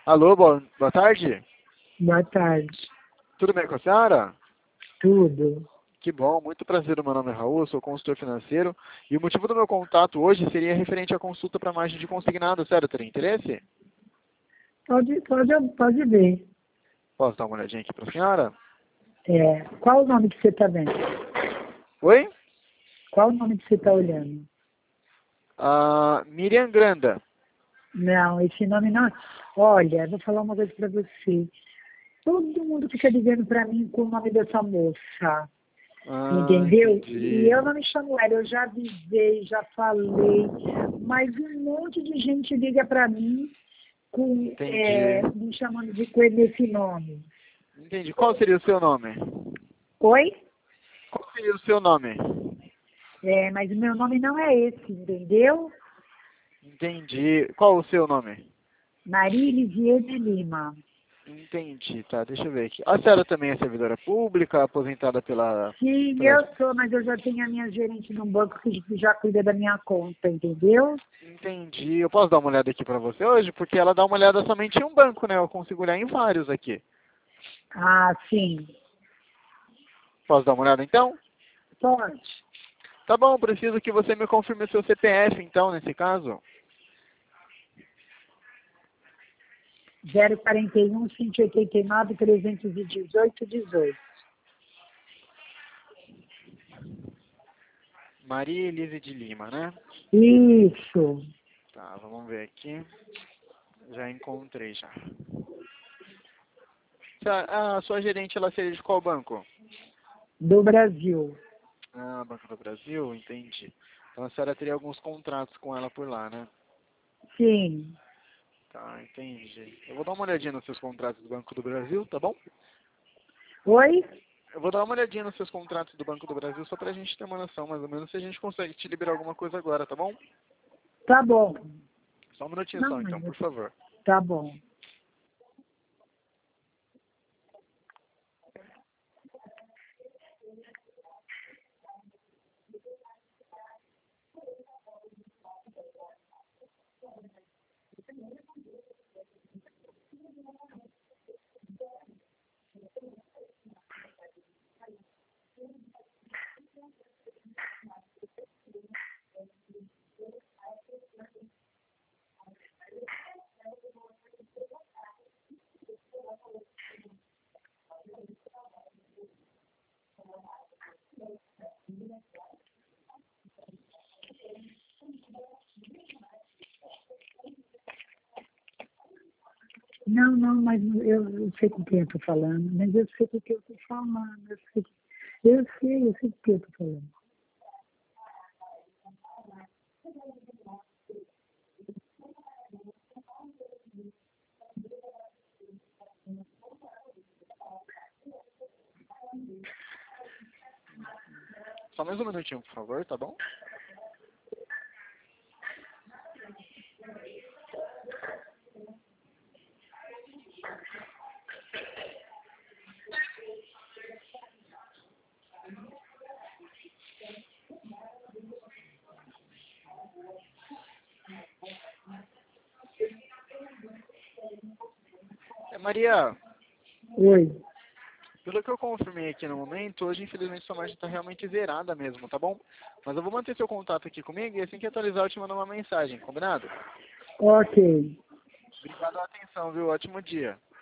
Alô, boa tarde. Boa tarde. Tudo bem com a senhora? Tudo. Que bom, muito prazer. Meu nome é Raul, sou consultor financeiro. E o motivo do meu contato hoje seria referente à consulta para margem de consignado. Sério, teria interesse? Pode ver. Posso dar uma olhadinha aqui para a senhora? Qual o nome que você está vendo? Oi? Qual o nome que você está olhando? Miriam Granda. Não, esse nome não. Olha, vou falar uma coisa para você. Todo mundo fica ligando para mim com o nome dessa moça. Entendeu? Entendi. E eu não me chamo ela, eu já avisei, já falei, mas um monte de gente liga para mim Entendi. me chamando de coelho nesse nome. Entendi. Qual seria o seu nome? Oi? Qual seria o seu nome? Mas o meu nome não é esse, entendeu? Entendi. Qual o seu nome? Maria Elisiane Lima. Entendi, tá. Deixa eu ver aqui. A senhora também é servidora pública, aposentada Sim, pela... eu sou, mas eu já tenho a minha gerente num banco que já cuida da minha conta, entendeu? Entendi. Eu posso dar uma olhada aqui pra você hoje? Porque ela dá uma olhada somente em um banco, né? Eu consigo olhar em vários aqui. Ah, sim. Posso dar uma olhada então? Pode. Tá bom, preciso que você me confirme o seu CPF, então, nesse caso. 041 189 318 18. Maria Elise de Lima, né? Isso. Tá, vamos ver aqui. Já encontrei, já. A sua gerente, ela seria de qual banco? Do Brasil. Banco do Brasil? Entendi. Então a senhora teria alguns contratos com ela por lá, né? Sim. Tá, entendi. Eu vou dar uma olhadinha nos seus contratos do Banco do Brasil, tá bom? Oi? Eu vou dar uma olhadinha nos seus contratos do Banco do Brasil só pra gente ter uma noção, mais ou menos, se a gente consegue te liberar alguma coisa agora, tá bom? Tá bom. Só um minutinho Não, só, então, por favor. tá bom. Não, mas eu sei com quem eu tô falando. Mas eu sei com quem eu tô falando. Eu sei com quem eu tô falando. Só mais um minutinho, por favor, tá bom? Maria, Oi. pelo que eu confirmei aqui no momento, hoje infelizmente sua margem está realmente zerada mesmo, tá bom? Mas eu vou manter seu contato aqui comigo e assim que atualizar eu te mando uma mensagem, combinado? Ok. Obrigado pela atenção, viu? Ótimo dia.